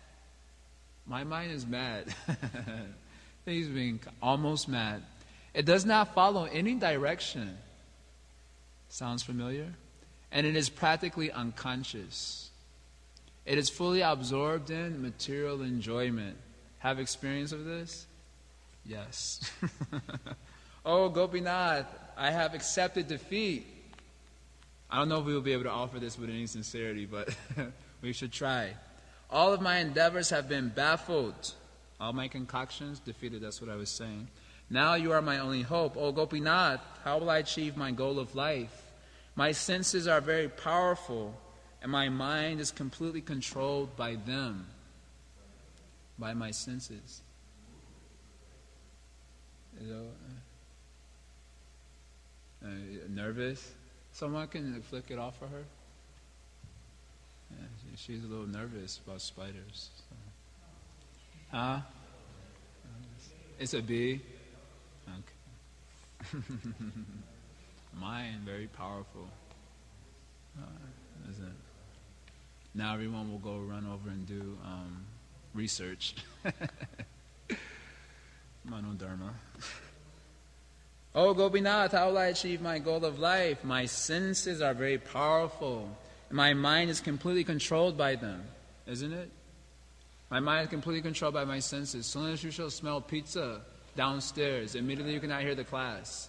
My mind is mad. He's being almost mad. It does not follow any direction. Sounds familiar? And it is practically unconscious. It is fully absorbed in material enjoyment. Have experience of this? Yes. Oh, Gopinath, I have accepted defeat. I don't know if we will be able to offer this with any sincerity, but we should try. All of my endeavors have been baffled. All my concoctions defeated, that's what I was saying. Now you are my only hope. Oh Gopinath, how will I achieve my goal of life? My senses are very powerful, and my mind is completely controlled by them, by my senses. You know, uh, nervous? Someone can flick it off for her? Yeah, she's a little nervous about spiders. So. Huh? It's a bee? Okay. Mind, very powerful. Uh, isn't it? Now everyone will go run over and do um, research. Manodharma. Oh Gopinath, how will I achieve my goal of life? My senses are very powerful. And my mind is completely controlled by them. Isn't it? My mind is completely controlled by my senses. As soon as you shall smell pizza downstairs, immediately you cannot hear the class.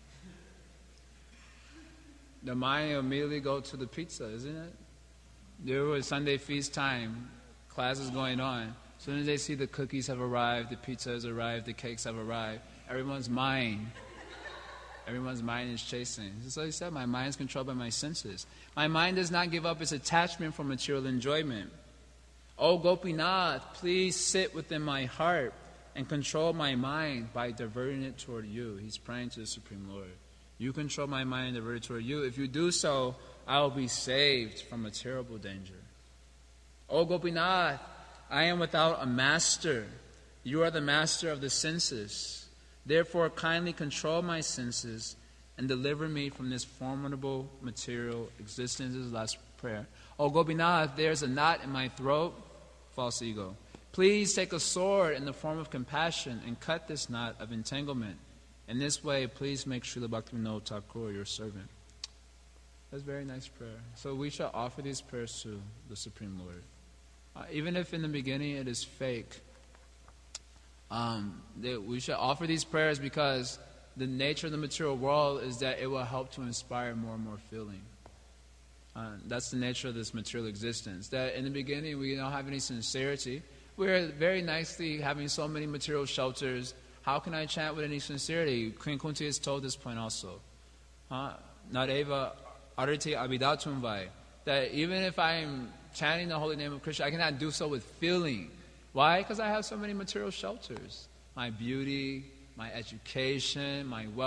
The mind will immediately go to the pizza, isn't it? There was Sunday feast time, class is going on. As soon as they see the cookies have arrived, the pizza has arrived, the cakes have arrived, everyone's mind, everyone's mind is chasing. Just like I said, my mind is controlled by my senses. My mind does not give up its attachment for material enjoyment. Oh Gopinath, please sit within my heart and control my mind by diverting it toward you. He's praying to the Supreme Lord. You control my mind and divert it toward you. If you do so, I will be saved from a terrible danger. Oh Gopinath, I am without a master. You are the master of the senses. Therefore, kindly control my senses and deliver me from this formidable material existence. This is the last prayer. Oh Gopinath, there's a knot in my throat. False ego. Please take a sword in the form of compassion and cut this knot of entanglement. In this way, please make Srila Bhaktivinoda Thakur your servant. That's a very nice prayer. So we shall offer these prayers to the Supreme Lord. Uh, even if in the beginning it is fake, um, they, we shall offer these prayers because the nature of the material world is that it will help to inspire more and more feeling. Uh, that's the nature of this material existence. That in the beginning we don't have any sincerity. We're very nicely having so many material shelters. How can I chant with any sincerity? Queen Kunti has told this point also. Nareva arati abidatum vai. That even if I'm chanting the holy name of Krishna, I cannot do so with feeling. Why? Because I have so many material shelters. My beauty, my education, my wealth.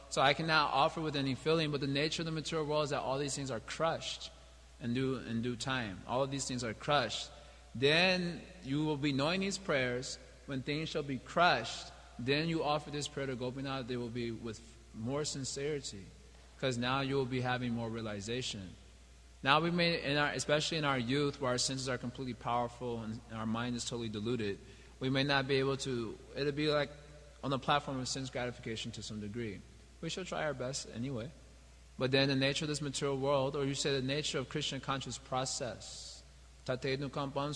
so I cannot offer with any feeling, but the nature of the material world is that all these things are crushed in due, in due time. All of these things are crushed. Then you will be knowing these prayers. When things shall be crushed, then you offer this prayer to Gopinath. They will be with more sincerity, because now you will be having more realization. Now we may, in our, especially in our youth, where our senses are completely powerful and our mind is totally diluted, we may not be able to. It'll be like on the platform of sense gratification to some degree. We shall try our best anyway. But then the nature of this material world, or you say the nature of Krishna conscious process. Prabhupada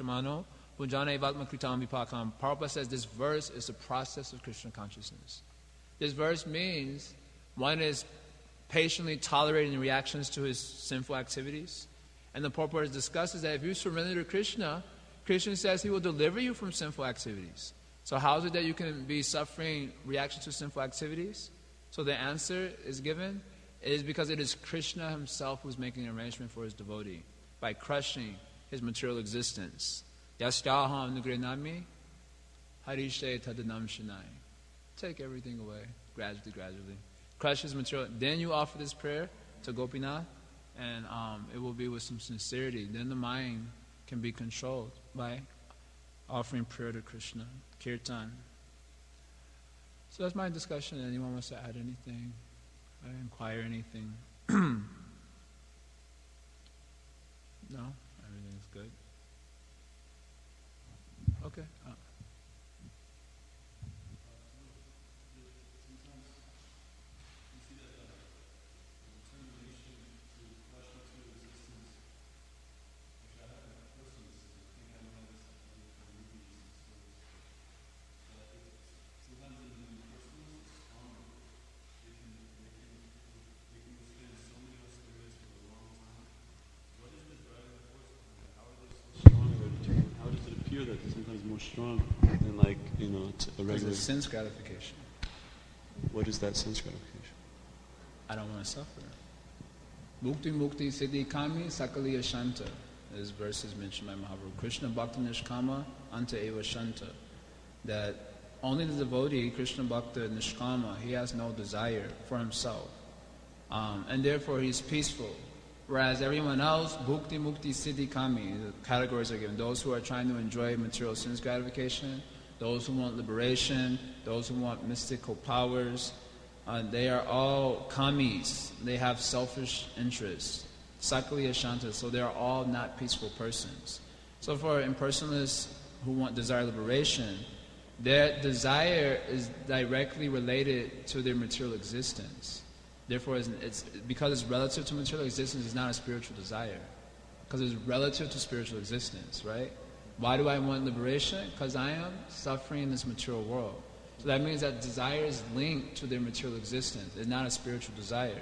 says this verse is the process of Krishna consciousness. This verse means one is patiently tolerating the reactions to his sinful activities. And the purport discusses that if you surrender to Krishna, Krishna says he will deliver you from sinful activities. So how is it that you can be suffering reaction to sinful activities? So the answer is given. It is because it is Krishna himself who is making an arrangement for his devotee by crushing his material existence. Yasyaham nugrenami harishe tadanam shanai. Take everything away, gradually, gradually. Crush his material. Then you offer this prayer to Gopinath, and um, it will be with some sincerity. Then the mind can be controlled by offering prayer to Krishna, kirtan. So that's my discussion. Anyone wants to add anything, or inquire anything? No? Everything's good? Okay. Uh. That is sometimes more strong than, like, you know, a regular. It's sense gratification. What is that sense gratification? I don't want to suffer. Mukti mukti siddhi kami sakaliya shanta. This verse is mentioned by Mahaprabhu. Krishna bhakta nishkama anta eva shanta. That only the devotee, Krishna bhakta nishkama, he has no desire for himself. Um, and therefore he is peaceful. Whereas everyone else, bhukti, mukti, siddhi, kami, the categories are given. Those who are trying to enjoy material sense gratification, those who want liberation, those who want mystical powers, uh, they are all kamis. They have selfish interests. Sakaliya shanta, so they are all not peaceful persons. So for impersonalists who want desire liberation, their desire is directly related to their material existence. Therefore, it's, it's, because it's relative to material existence, it's not a spiritual desire. Because it's relative to spiritual existence, right? Why do I want liberation? Because I am suffering in this material world. So that means that desire is linked to their material existence. It's not a spiritual desire.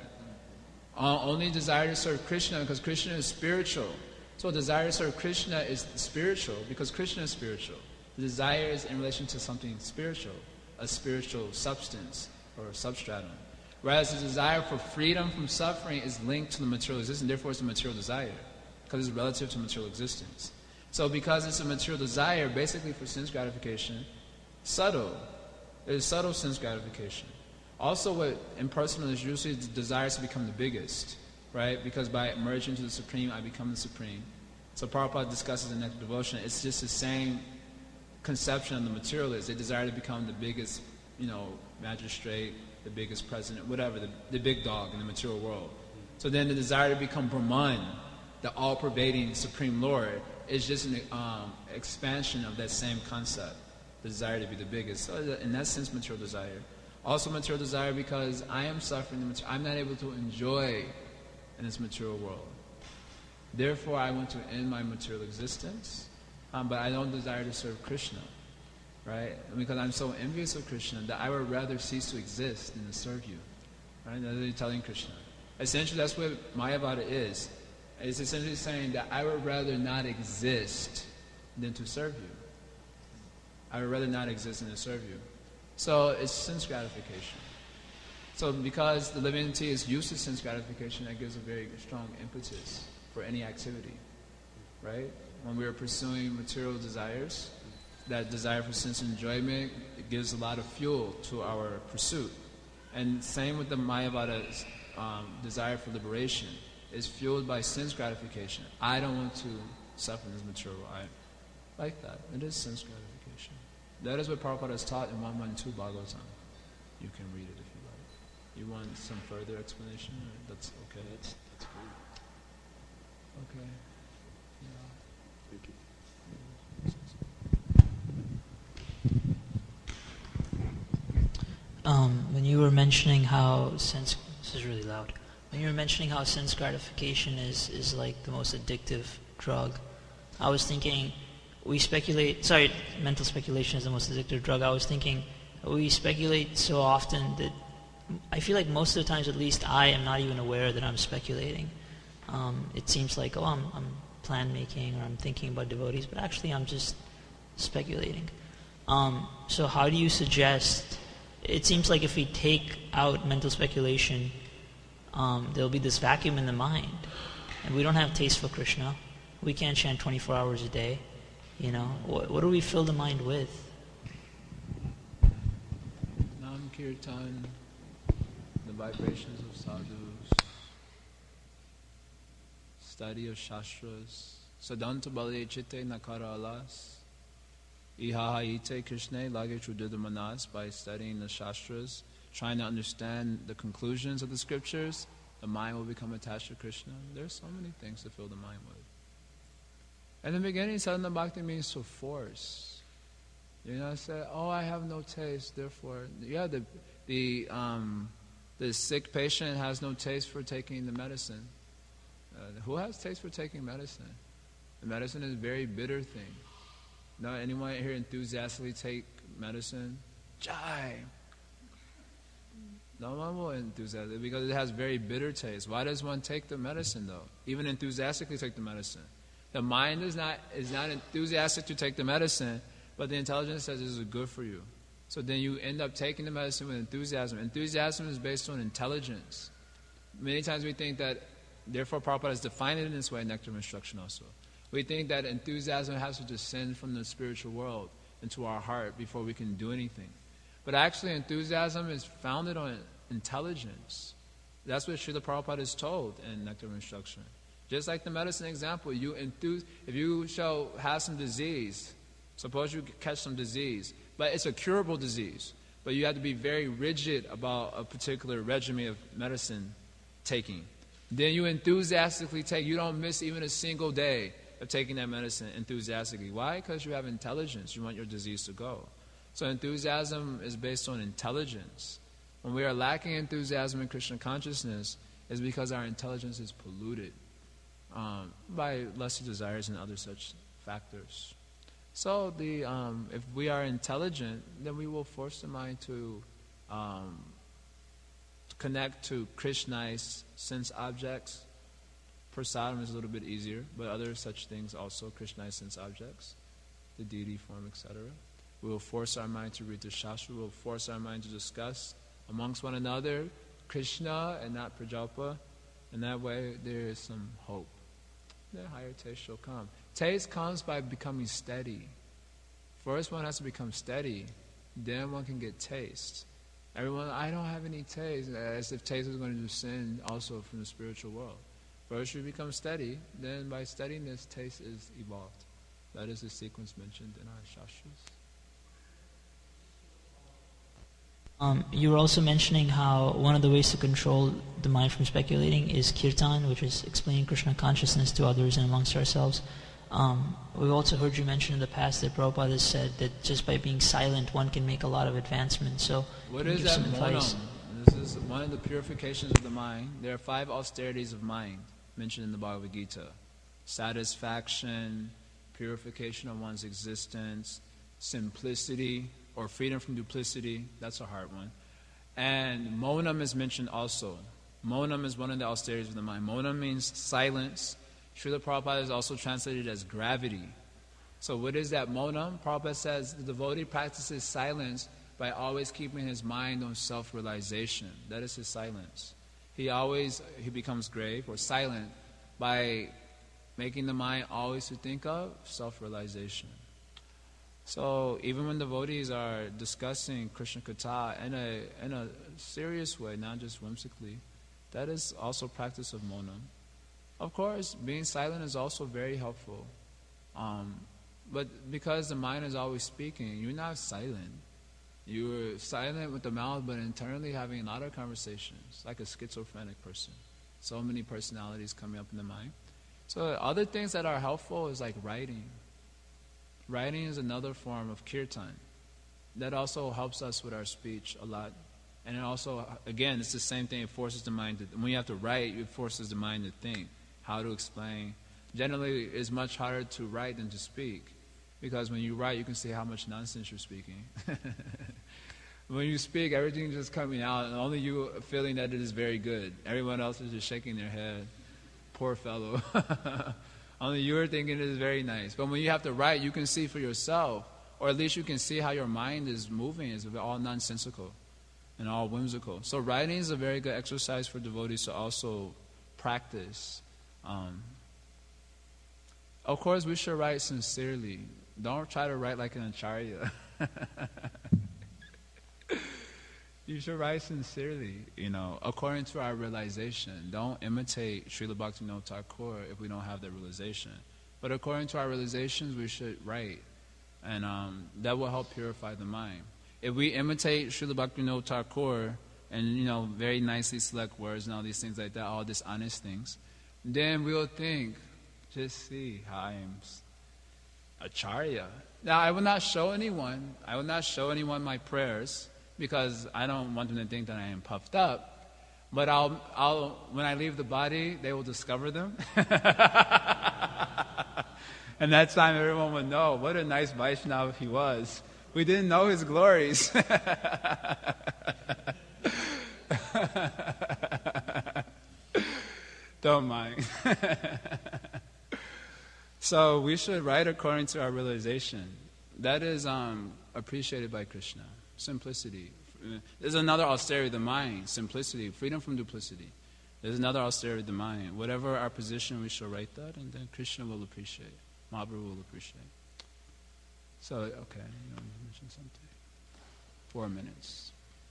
Uh, only desire to serve Krishna, because Krishna is spiritual. So desire to serve Krishna is spiritual, because Krishna is spiritual. The desire is in relation to something spiritual, a spiritual substance or substratum. Whereas the desire for freedom from suffering is linked to the material existence, therefore it's a material desire, because it's relative to material existence. So because it's a material desire, basically for sense gratification, subtle, it is subtle sense gratification. Also what impersonalists usually desires to become the biggest, right? Because by merging into the Supreme, I become the Supreme. So Prabhupada discusses in Nectar Devotion, it's just the same conception of the materialists. They desire to become the biggest, you know, magistrate, the biggest president, whatever, the, the big dog in the material world. So then the desire to become Brahman, the all-pervading Supreme Lord, is just an um, expansion of that same concept, the desire to be the biggest. So in that sense, material desire. Also material desire because I am suffering, the material, I'm not able to enjoy in this material world. Therefore, I want to end my material existence, um, but I don't desire to serve Krishna. Right? Because I'm so envious of Krishna that I would rather cease to exist than to serve you. Right? That's what you're telling Krishna. Essentially, that's what Mayavada is. It's essentially saying that I would rather not exist than to serve you. I would rather not exist than to serve you. So it's sense gratification. So because the living entity is used to sense gratification, that gives a very strong impetus for any activity. Right? When we are pursuing material desires, that desire for sense enjoyment, it gives a lot of fuel to our pursuit. And same with the Mayavada's um, desire for liberation is fueled by sense gratification. I don't want to suffer in this material world. I like that. It is sense gratification. That is what Prabhupada has taught in one twelve Bhagavatam. You can read it if you like. You want some further explanation? Or that's okay. That's, that's fine. Okay. Yeah. Thank you. Um, when you were mentioning how sense, this is really loud. When you were mentioning how sense gratification is, is like the most addictive drug, I was thinking, we speculate, sorry, mental speculation is the most addictive drug. I was thinking, we speculate so often that I feel like most of the times, at least, I am not even aware that I'm speculating. Um, it seems like, oh, I'm, I'm plan making or I'm thinking about devotees, but actually I'm just speculating. Um, so how do you suggest, it seems like if we take out mental speculation, um, there'll be this vacuum in the mind. And we don't have taste for Krishna. We can't chant twenty-four hours a day. You know, what, what do we fill the mind with? Nam Kirtan, the vibrations of sadhus, study of shastras, sadanta bale chitte nakara alas, ihaha ite krishne lage trudida manas, by studying the shastras, trying to understand the conclusions of the scriptures, the mind will become attached to Krishna. There's so many things to fill the mind with. In the beginning, sadhana bhakti means to force. You know, say, oh, I have no taste, therefore, yeah, the the um, the sick patient has no taste for taking the medicine. Uh, who has taste for taking medicine? The medicine is a very bitter thing. No, anyone here enthusiastically take medicine? Jai. No one will enthusiastically because it has very bitter taste. Why does one take the medicine though? Even enthusiastically take the medicine. The mind is not is not enthusiastic to take the medicine, but the intelligence says this is good for you. So then you end up taking the medicine with enthusiasm. Enthusiasm is based on intelligence. Many times we think that, therefore Prabhupada has defined it in this way in Nectar of Instruction also. We think that enthusiasm has to descend from the spiritual world into our heart before we can do anything. But actually enthusiasm is founded on intelligence. That's what Srila Prabhupada is told in Nectar of Instruction. Just like the medicine example, you enthuse, if you shall have some disease, suppose you catch some disease, but it's a curable disease, but you have to be very rigid about a particular regimen of medicine taking. Then you enthusiastically take, you don't miss even a single day of taking that medicine enthusiastically. Why? Because you have intelligence. You want your disease to go. So enthusiasm is based on intelligence. When we are lacking enthusiasm in Krishna consciousness, it's because our intelligence is polluted um, by lesser desires and other such factors. So the um, if we are intelligent, then we will force the mind to um, connect to Krishna's sense objects. Prasadam is a little bit easier, but other such things also, Krishna's sense objects, the deity form, et cetera. We will force our mind to read the Shastra. We will force our mind to discuss amongst one another Krishna and not Prajalpa. And that way there is some hope. The higher taste shall come. Taste comes by becoming steady. First one has to become steady. Then one can get taste. Everyone, I don't have any taste, as if taste is going to descend also from the spiritual world. First you become steady, then by steadiness, taste is evolved. That is the sequence mentioned in our Shastras. Um, you were also mentioning how one of the ways to control the mind from speculating is kirtan, which is explaining Krishna consciousness to others and amongst ourselves. Um, we've also heard you mention in the past that Prabhupada has said that just by being silent, one can make a lot of advancement. So, what is that monam? This is one of the purifications of the mind. There are five austerities of mind mentioned in the Bhagavad Gita: satisfaction, purification of one's existence, simplicity, or freedom from duplicity. That's a hard one. And monam is mentioned also. Monam is one of the austerities of the mind. Monam means silence. Srila Prabhupada is also translated as gravity. So what is that monam? Prabhupada says the devotee practices silence by always keeping his mind on self-realization. That is his silence. He always, he becomes grave or silent by making the mind always to think of self-realization. So even when devotees are discussing Krishna Katha in a in a serious way, not just whimsically, that is also practice of monam. Of course, being silent is also very helpful. Um, but because the mind is always speaking, you're not silent. You're silent with the mouth, but internally having a lot of conversations, like a schizophrenic person. So many personalities coming up in the mind. So other things that are helpful is like writing. Writing is another form of kirtan. That also helps us with our speech a lot. And it also, again, it's the same thing. It forces the mind to, when you have to write, it forces the mind to think, how to explain. Generally, it's much harder to write than to speak. Because when you write, you can see how much nonsense you're speaking. When you speak, everything's just coming out, and only you feeling that it is very good. Everyone else is just shaking their head. Poor fellow. Only you are thinking it is very nice. But when you have to write, you can see for yourself, or at least you can see how your mind is moving. It's all nonsensical and all whimsical. So writing is a very good exercise for devotees to also practice. Um, of course, we should write sincerely. Don't try to write like an acharya. You should write sincerely, you know, according to our realization. Don't imitate Srila Bhaktivinoda Thakur if we don't have the realization. But according to our realizations, we should write. And um, that will help purify the mind. If we imitate Srila Bhaktivinoda Thakur and, you know, very nicely select words and all these things like that, all dishonest things, then we'll think, just see how I am acharya. Now, I will not show anyone, I will not show anyone my prayers, because I don't want them to think that I am puffed up. But I'll, I'll, when I leave the body, they will discover them. And that time everyone will know what a nice Vaishnava he was. We didn't know his glories. Don't mind. So we should write according to our realization. That is um, appreciated by Krishna. Simplicity. There's another austerity of the mind. Simplicity. Freedom from duplicity. There's another austerity of the mind. Whatever our position, we shall write that, and then Krishna will appreciate. Mahaprabhu will appreciate. So, okay, you want to mention something? Four minutes.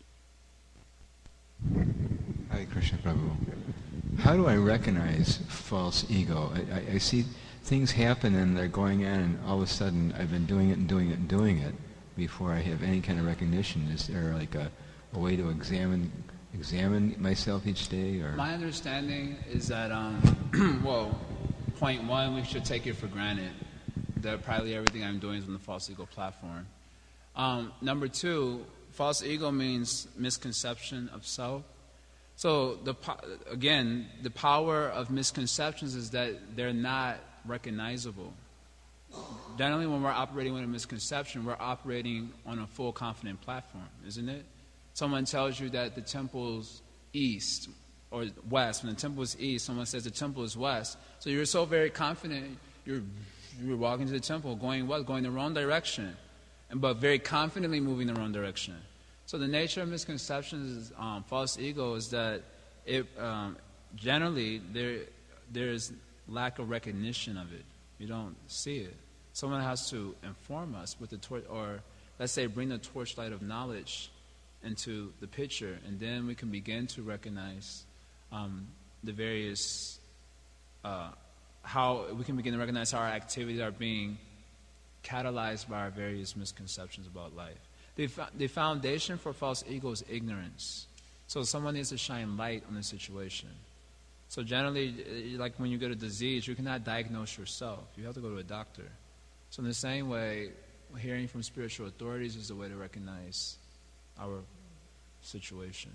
Hare Krishna Prabhu. How do I recognize false ego? I, I, I see things happen and they're going on, and all of a sudden I've been doing it and doing it and doing it before I have any kind of recognition. Is there like a, a way to examine examine myself each day? Or my understanding is that, um, well, point one, we should take it for granted that probably everything I'm doing is on the false ego platform. Um, number two, false ego means misconception of self. So the again, the power of misconceptions is that they're not recognizable. Generally, when we're operating with a misconception, we're operating on a full confident platform, isn't it? Someone tells you that the temple's east or west. When the temple is east, someone says the temple is west. So you're so very confident, you're you're walking to the temple, going what? Going the wrong direction, and but very confidently moving the wrong direction. So the nature of misconceptions, is, um, false ego, is that it um, generally there there's lack of recognition of it. You don't see it. Someone has to inform us with the torch, or let's say bring the torchlight of knowledge into the picture, and then we can begin to recognize um, the various, uh, how we can begin to recognize how our activities are being catalyzed by our various misconceptions about life. The, the foundation for false ego is ignorance. So someone needs to shine light on the situation. So generally, like when you get a disease, you cannot diagnose yourself. You have to go to a doctor. So in the same way, hearing from spiritual authorities is a way to recognize our situation.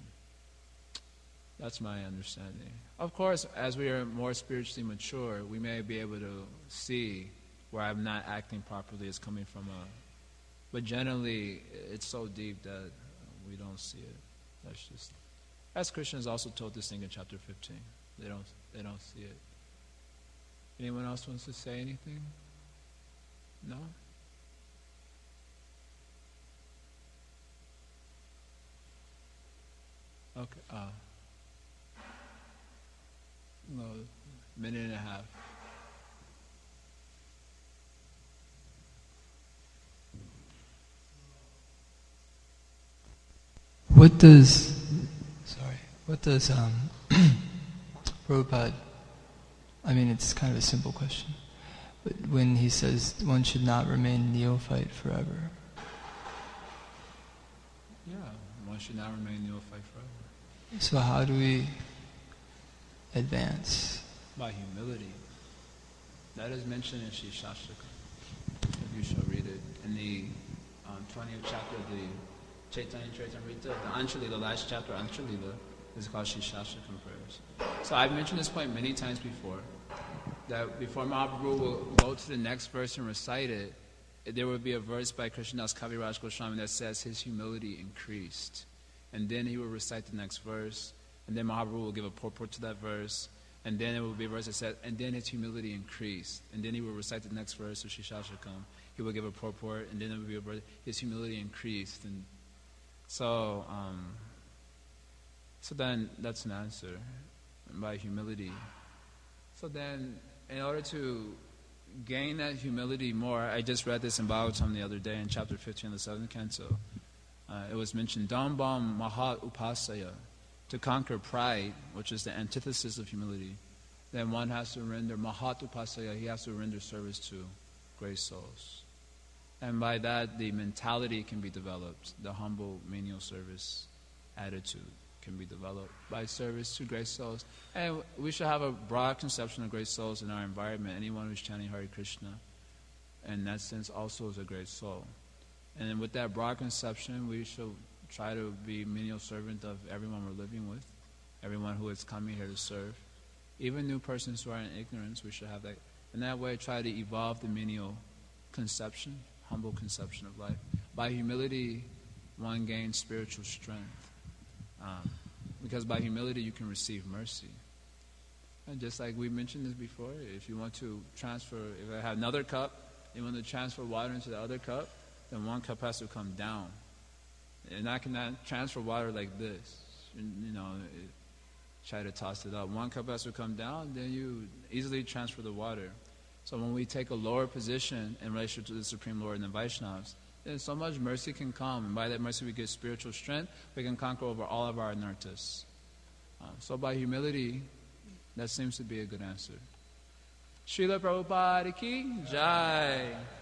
That's my understanding. Of course, as we are more spiritually mature, we may be able to see where I'm not acting properly is coming from a... But generally, it's so deep that we don't see it. That's just... As Krishna has also told this thing in chapter fifteen. They don't, they don't see it. Anyone else wants to say anything? No? Okay. Uh, no, minute and a half. what does, sorry, what does um, Prabhupada, I mean it's kind of a simple question, but when he says one should not remain neophyte forever. Yeah, one should not remain neophyte forever. So how do we advance? By humility. That is mentioned in Sri Shastakam. If you shall read it in the um, twentieth chapter of the Chaitanya Charitamrita, the Anshali, the last chapter, Anshali, is called Sri Shastakam prayers. So I've mentioned this point many times before, that before Mahaprabhu will go to the next verse and recite it, there will be a verse by Krishnadas Kaviraj Goswami that says his humility increased. And then he will recite the next verse, and then Mahaprabhu will give a purport to that verse, and then it will be a verse that says, and then his humility increased. And then he will recite the next verse of Sri Shastakam. He will give a purport, and then it will be a verse, his humility increased. And so, um, so then that's an answer, by humility. So then, in order to gain that humility more, I just read this in Bhagavatam the other day in chapter fifteen of the seventh canto. Uh, it was mentioned, Dambam Mahat Upasaya, to conquer pride, which is the antithesis of humility. Then one has to render Mahat Upasaya, he has to render service to great souls. And by that, the mentality can be developed, the humble menial service attitude can be developed by service to great souls. And we should have a broad conception of great souls in our environment. Anyone who's chanting Hare Krishna, in that sense, also is a great soul. And then with that broad conception, we should try to be menial servant of everyone we're living with, everyone who is coming here to serve. Even new persons who are in ignorance, we should have that. In that way, try to evolve the menial conception, humble conception of life. By humility, one gains spiritual strength. Um, because by humility you can receive mercy. And just like we mentioned this before, if you want to transfer, if I have another cup, you want to transfer water into the other cup, then one cup has to come down. And I cannot transfer water like this, you know, it, try to toss it up. One cup has to come down, then you easily transfer the water. So when we take a lower position in relation to the Supreme Lord and the Vaishnavas, then so much mercy can come, and by that mercy we get spiritual strength. We can conquer over all of our anarthas. Uh, so by humility, that seems to be a good answer. Srila Prabhupada ki Jai.